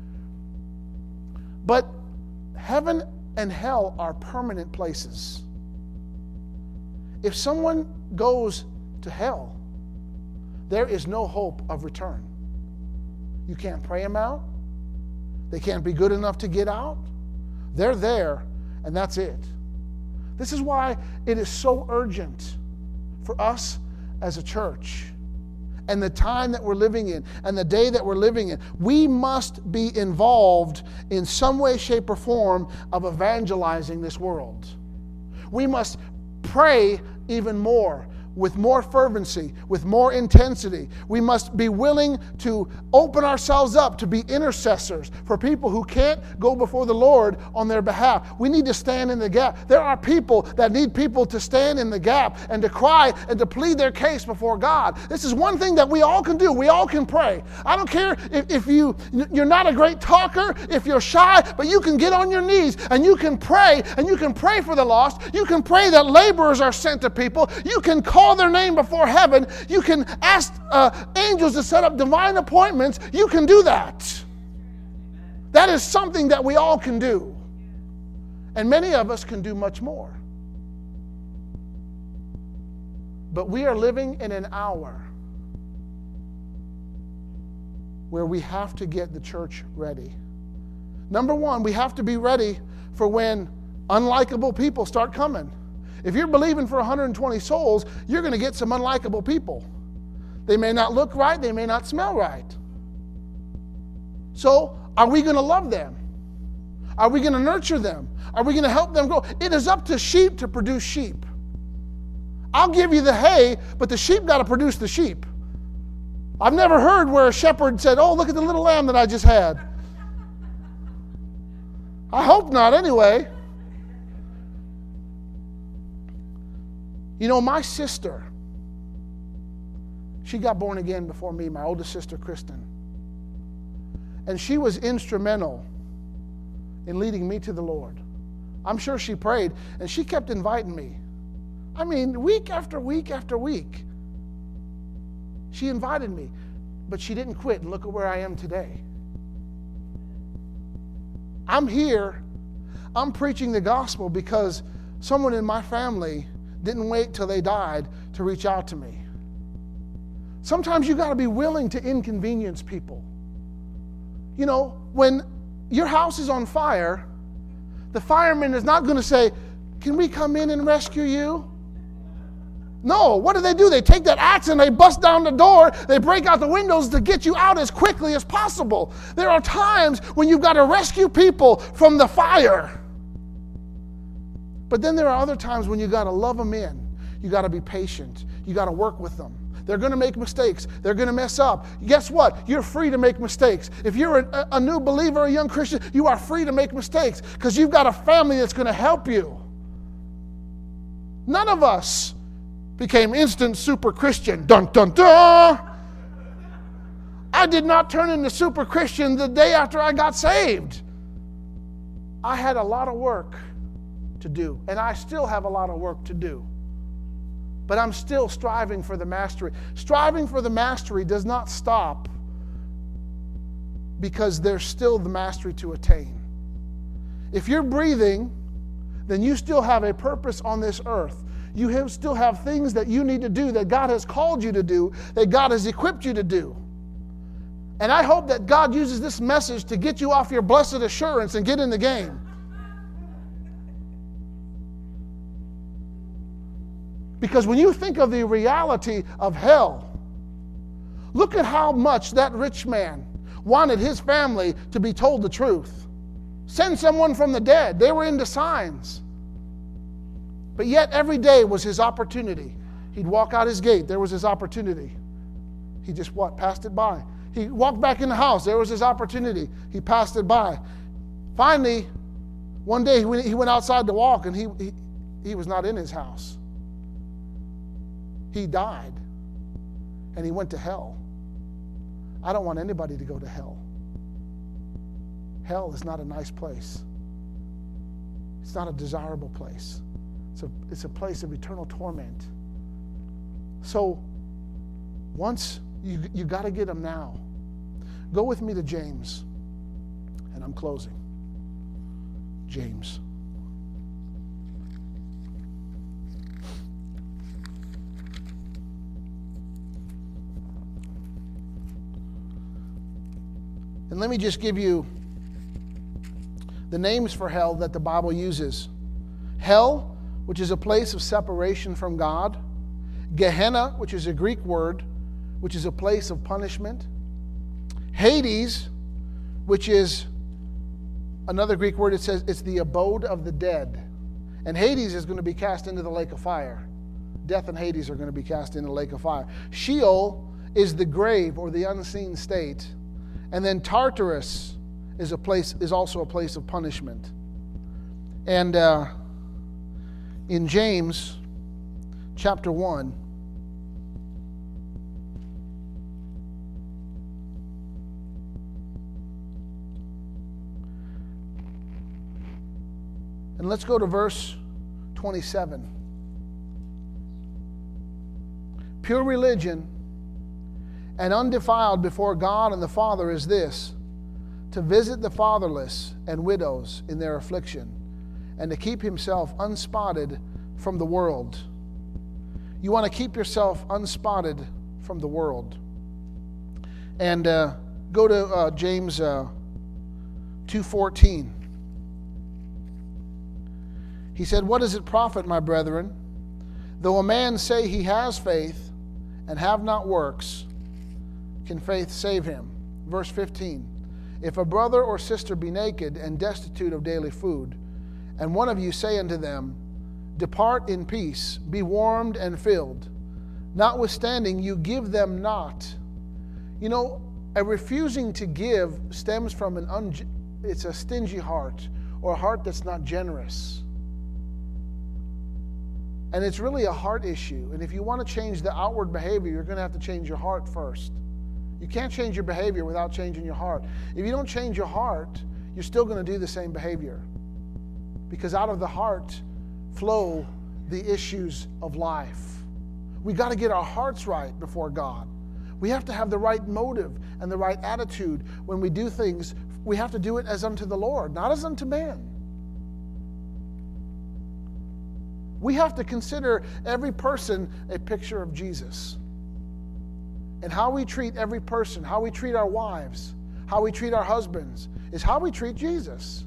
But heaven and hell are permanent places. If someone goes to hell, there is no hope of return. You can't pray them out. They can't be good enough to get out. They're there, and that's it. This is why it is so urgent for us as a church, and the time that we're living in, and the day that we're living in. We must be involved in some way, shape, or form of evangelizing this world. We must pray even more, with more fervency, with more intensity. We must be willing to open ourselves up to be intercessors for people who can't go before the Lord on their behalf. We need to stand in the gap. There are people that need people to stand in the gap and to cry and to plead their case before God. This is one thing that we all can do. We all can pray. I don't care if, if you, you're not a great talker, if you're shy, but you can get on your knees and you can pray, and you can pray for the lost. You can pray that laborers are sent to people. You can call their name before heaven. You can ask uh, angels to set up divine appointments. You can do that. That is something that we all can do. And many of us can do much more. But we are living in an hour where we have to get the church ready. Number one, we have to be ready for when unlikable people start coming. If you're believing for one hundred twenty souls, you're going to get some unlikable people. They may not look right. They may not smell right. So, are we going to love them? Are we going to nurture them? Are we going to help them grow? It is up to sheep to produce sheep. I'll give you the hay, but the sheep got to produce the sheep. I've never heard where a shepherd said, "Oh, look at the little lamb that I just had." I hope not, anyway. You know, my sister, she got born again before me, my oldest sister, Kristen. And she was instrumental in leading me to the Lord. I'm sure she prayed, and she kept inviting me. I mean, week after week after week. She invited me, but she didn't quit, and look at where I am today. I'm here, I'm preaching the gospel because someone in my family didn't wait till they died to reach out to me. Sometimes you got to be willing to inconvenience people. You know, when your house is on fire, the fireman is not going to say, "Can we come in and rescue you?" No, what do they do? They take that axe and they bust down the door. They break out the windows to get you out as quickly as possible. There are times when you've got to rescue people from the fire. But then there are other times when you got to love them in. You got to be patient. You got to work with them. They're going to make mistakes. They're going to mess up. Guess what? You're free to make mistakes. If you're a, a new believer, a young Christian, you are free to make mistakes because you've got a family that's going to help you. None of us became instant super Christian. Dun, dun, dun. I did not turn into super Christian the day after I got saved. I had a lot of work to do, and I still have a lot of work to do. but I'm still striving for the mastery. Striving for the mastery does not stop because there's still the mastery to attain. If you're breathing, then you still have a purpose on this earth. You have, still have things that you need to do, that God has called you to do, that God has equipped you to do. And I hope that God uses this message to get you off your blessed assurance and get in the game. Because when you think of the reality of hell, look at how much that rich man wanted his family to be told the truth. Send someone from the dead. They were into signs. But yet every day was his opportunity. He'd walk out his gate. There was his opportunity. He just what? Passed it by. He walked back in the house. There was his opportunity. He passed it by. Finally, one day he went outside to walk and he, he, he was not in his house. He died and he went to hell. I don't want anybody to go to hell. Hell is not a nice place. It's not a desirable place. It's a, it's a place of eternal torment. So once you you got to get them now. Go with me to James. And I'm closing. James. And let me just give you the names for hell that the Bible uses. Hell, which is a place of separation from God. Gehenna, which is a Greek word, which is a place of punishment. Hades, which is another Greek word. It says it's the abode of the dead. And Hades is going to be cast into the lake of fire. Death and Hades are going to be cast into the lake of fire. Sheol is the grave or the unseen state. And then Tartarus is a place is also a place of punishment. And uh, in James chapter one, and let's go to verse twenty-seven. Pure religion and undefiled before God and the Father is this, to visit the fatherless and widows in their affliction, and to keep himself unspotted from the world. You want to keep yourself unspotted from the world. And uh, go to uh, James uh, two fourteen. He said, "What does it profit, my brethren, though a man say he has faith and have not works? Can faith save him?" Verse fifteen. "If a brother or sister be naked and destitute of daily food, and one of you say unto them, Depart in peace, be warmed and filled, notwithstanding you give them not." You know, a refusing to give stems from an un- it's a stingy heart, or a heart that's not generous. And it's really a heart issue. And if you want to change the outward behavior, you're going to have to change your heart first. You can't change your behavior without changing your heart. If you don't change your heart, you're still going to do the same behavior. Because out of the heart flow the issues of life. We got to get our hearts right before God. We have to have the right motive and the right attitude when we do things. We have to do it as unto the Lord, not as unto man. We have to consider every person a picture of Jesus. And how we treat every person, how we treat our wives, how we treat our husbands, is how we treat Jesus.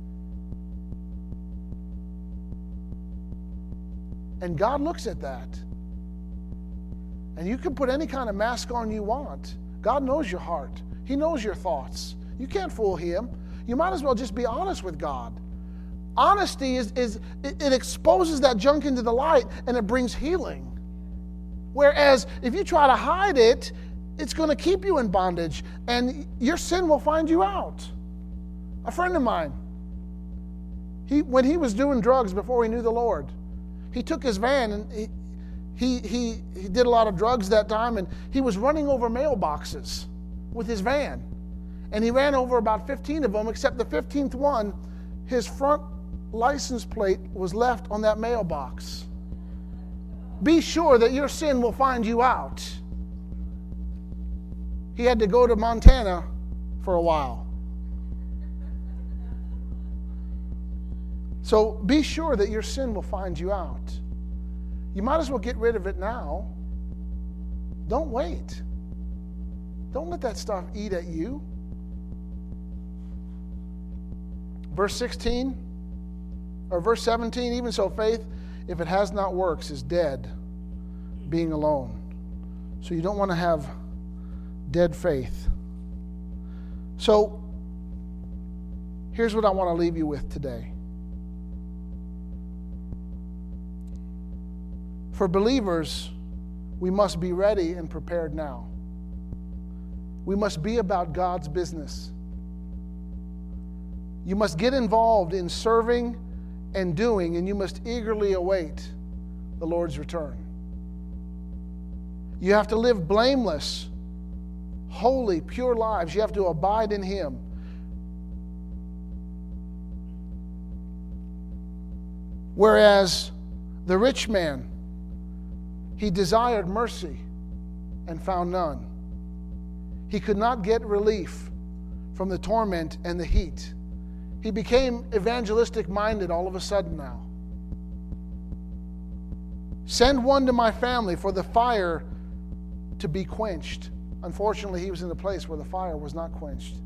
And God looks at that. And you can put any kind of mask on you want. God knows your heart. He knows your thoughts. You can't fool Him. You might as well just be honest with God. Honesty is, is it, it exposes that junk into the light and it brings healing. Whereas if you try to hide it, it's going to keep you in bondage and your sin will find you out. A friend of mine, he when he was doing drugs before he knew the Lord, he took his van and he, he, he, he did a lot of drugs that time, and he was running over mailboxes with his van. And he ran over about fifteen of them, except the fifteenth one, his front license plate was left on that mailbox. be sure that your sin will find you out. He had to go to Montana for a while. So be sure that your sin will find you out. You might as well get rid of it now. Don't wait. Don't let that stuff eat at you. Verse sixteen, or verse seventeen, even so faith, if it has not works, is dead, being alone. So you don't want to have dead faith. So here's what I want to leave you with today. For believers, we must be ready and prepared now. We must be about God's business. You must get involved in serving and doing, and you must eagerly await the Lord's return. You have to live blameless, holy, pure lives. You have to abide in Him. Whereas the rich man, he desired mercy and found none. He could not get relief from the torment and the heat. He became evangelistic minded all of a sudden now. Send one to my family for the fire to be quenched. Unfortunately, he was in a place where the fire was not quenched.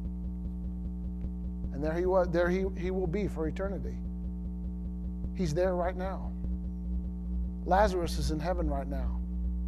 And there he was, there he, he will be for eternity. He's there right now. Lazarus is in heaven right now.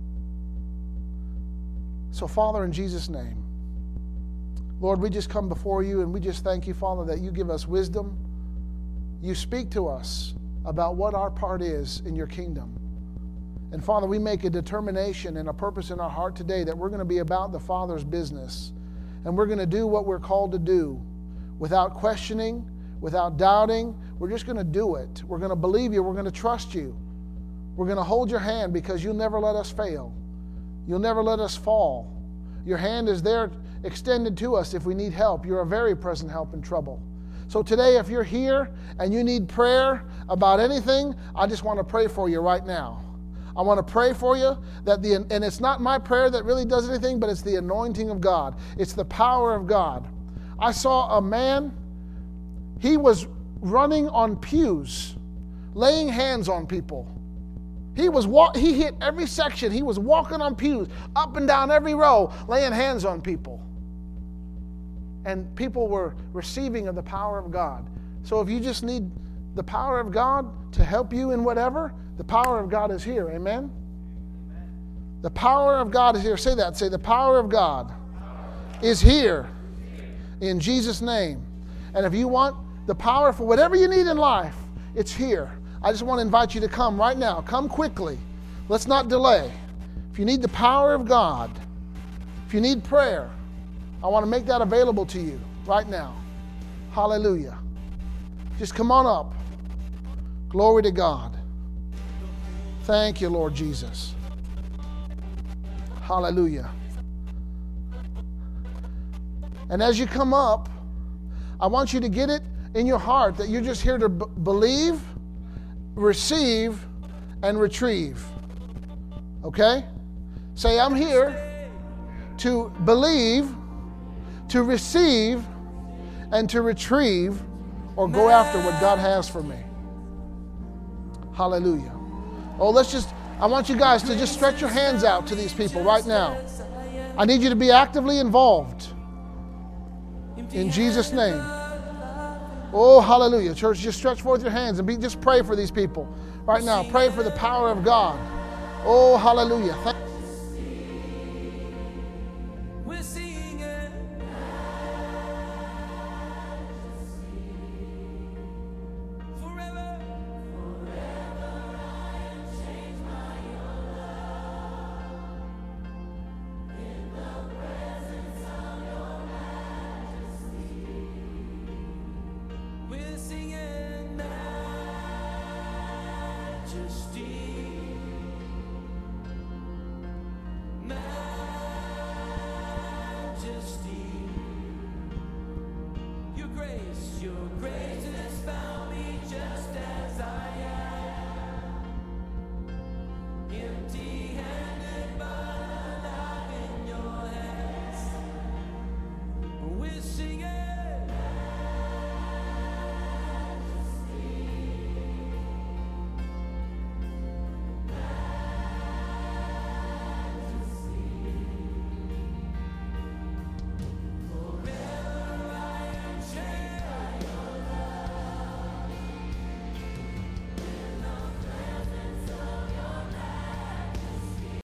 So, Father, in Jesus' name, Lord, we just come before you and we just thank you, Father, that you give us wisdom. You speak to us about what our part is in your kingdom. And Father, we make a determination and a purpose in our heart today that we're going to be about the Father's business. And we're going to do what we're called to do without questioning, without doubting. We're just going to do it. We're going to believe you. We're going to trust you. We're going to hold your hand because you'll never let us fail. You'll never let us fall. Your hand is there extended to us if we need help. You're a very present help in trouble. So today, if you're here and you need prayer about anything, I just want to pray for you right now. I want to pray for you that the, and it's not my prayer that really does anything, but it's the anointing of God. It's the power of God. I saw a man, he was running on pews, laying hands on people. He was walk, he hit every section. He was walking on pews, up and down every row, laying hands on people. And people were receiving of the power of God. So if you just need the power of God to help you in whatever, the power of God is here. Amen? Amen. The power of God is here. Say that. Say, the power of God is here in Jesus' name. And if you want the power for whatever you need in life, it's here. I just want to invite you to come right now. Come quickly. Let's not delay. If you need the power of God, if you need prayer, I want to make that available to you right now. Hallelujah. Just come on up. Glory to God. Thank you, Lord Jesus. Hallelujah. And as you come up, I want you to get it in your heart that you're just here to b- believe, receive, and retrieve. Okay? Say, I'm here to believe, to receive, and to retrieve, or go after what God has for me. Hallelujah. Oh, let's just, I want you guys to just stretch your hands out to these people right now. I need you to be actively involved. In Jesus' name. Oh, hallelujah. Church, just stretch forth your hands and be, just pray for these people right now. Pray for the power of God. Oh, hallelujah. Thank Majesty.